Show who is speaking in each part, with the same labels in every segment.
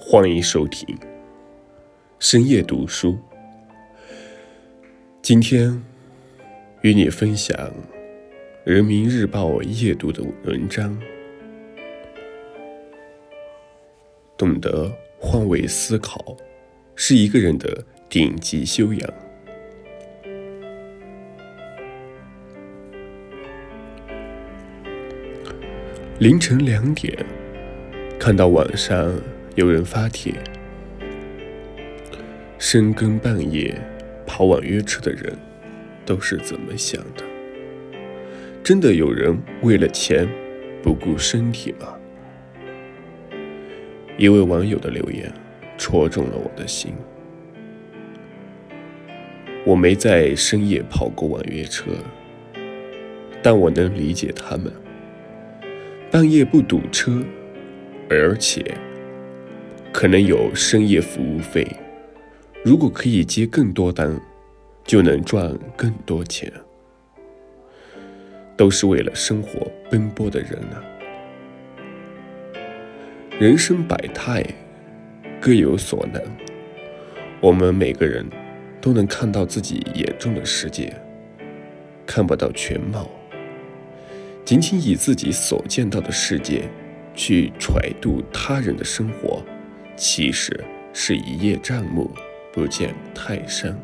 Speaker 1: 欢迎收听深夜读书。今天与你分享人民日报夜读的文章，懂得换位思考是一个人的顶级修养。凌晨2点，看到网上有人发帖，深更半夜跑网约车的人都是怎么想的？真的有人为了钱不顾身体吗？一位网友的留言戳中了我的心。我没在深夜跑过网约车，但我能理解他们。半夜不堵车，而且可能有深夜服务费，如果可以接更多单，就能赚更多钱。都是为了生活奔波的人啊。人生百态，各有所难，我们每个人都能看到自己眼中的世界，看不到全貌。仅仅以自己所见到的世界去揣度他人的生活，其实是一叶障目，不见泰山。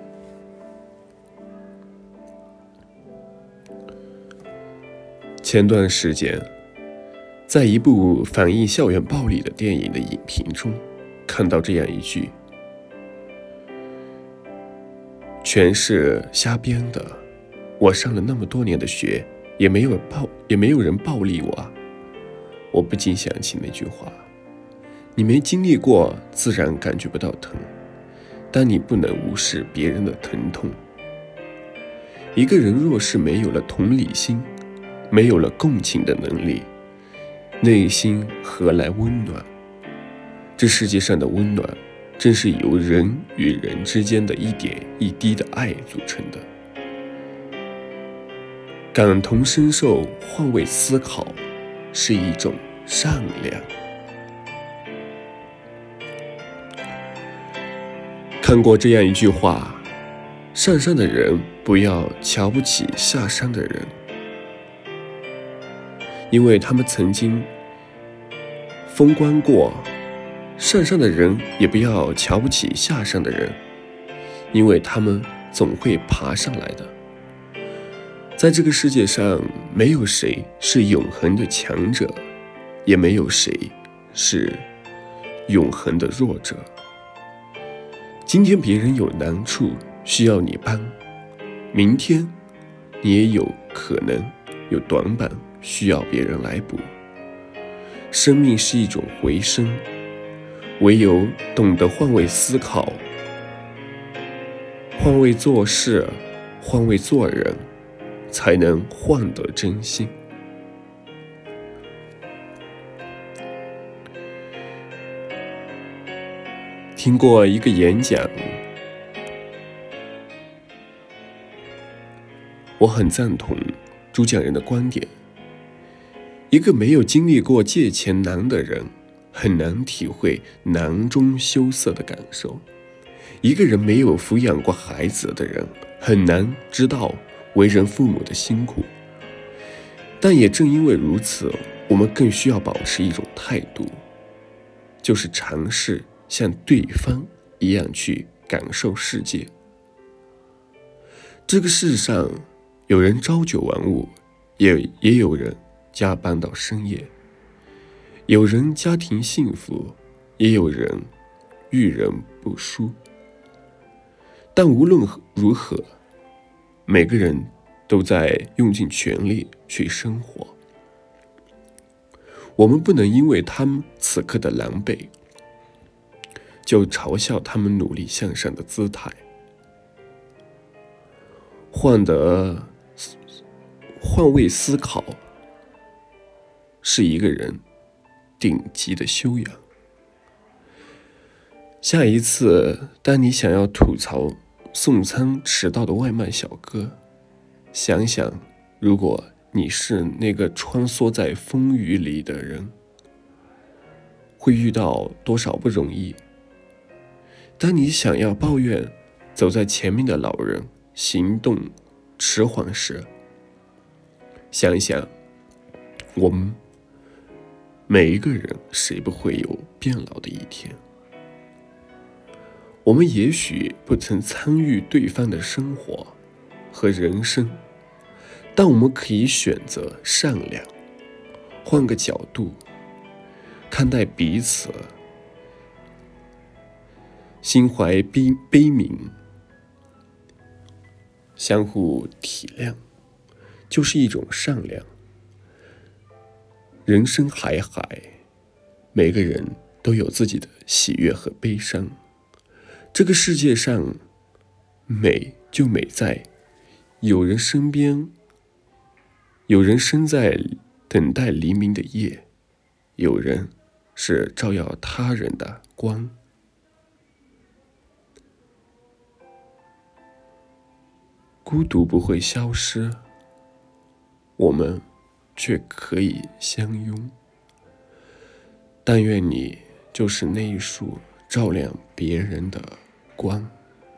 Speaker 1: 前段时间，在一部反映校园暴力的电影的影评中，看到这样一句：全是瞎编的，我上了那么多年的学，也没有人暴力我啊。我不禁想起那句话：你没经历过，自然感觉不到疼，但你不能无视别人的疼痛。一个人若是没有了同理心，没有了共情的能力，内心何来温暖？这世界上的温暖，正是由人与人之间的一点一滴的爱组成的。感同身受，换位思考，是一种善良。看过这样一句话：上山的人不要瞧不起下山的人，因为他们曾经风光过；上山的人也不要瞧不起下山的人，因为他们总会爬上来的。在这个世界上，没有谁是永恒的强者，也没有谁是永恒的弱者。今天别人有难处需要你帮，明天你也有可能有短板需要别人来补。生命是一种回声，唯有懂得换位思考，换位做事，换位做人，才能换得真心。听过一个演讲，我很赞同主讲人的观点。一个没有经历过借钱难的人，很难体会囊中羞涩的感受。一个人没有抚养过孩子的人，很难知道为人父母的辛苦。但也正因为如此，我们更需要保持一种态度，就是尝试像对方一样去感受世界。这个世上有人朝九晚五，也有人加班到深夜，有人家庭幸福，也有人遇人不淑。但无论如何，每个人都在用尽全力去生活。我们不能因为他们此刻的狼狈，就嘲笑他们努力向上的姿态。换位思考是一个人顶级的修养。下一次当你想要吐槽送餐迟到的外卖小哥，想想如果你是那个穿梭在风雨里的人， 会遇到多少不容易。当你想要抱怨走在前面的老人行动迟缓时，想一想，我们每一个人谁不会有变老的一天？我们也许不曾参与对方的生活和人生，但我们可以选择善良，换个角度看待彼此，心怀悲悯，相互体谅，就是一种善良。人生海海，每个人都有自己的喜悦和悲伤。这个世界上，美就美在有人身边，有人身在等待黎明的夜，有人是照耀他人的光。孤独不会消失，我们却可以相拥。但愿你就是那一束照亮别人的光。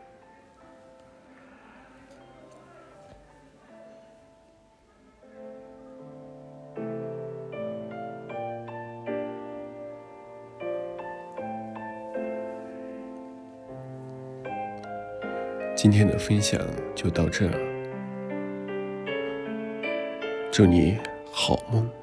Speaker 1: 今天的分享就到这儿，祝你好梦。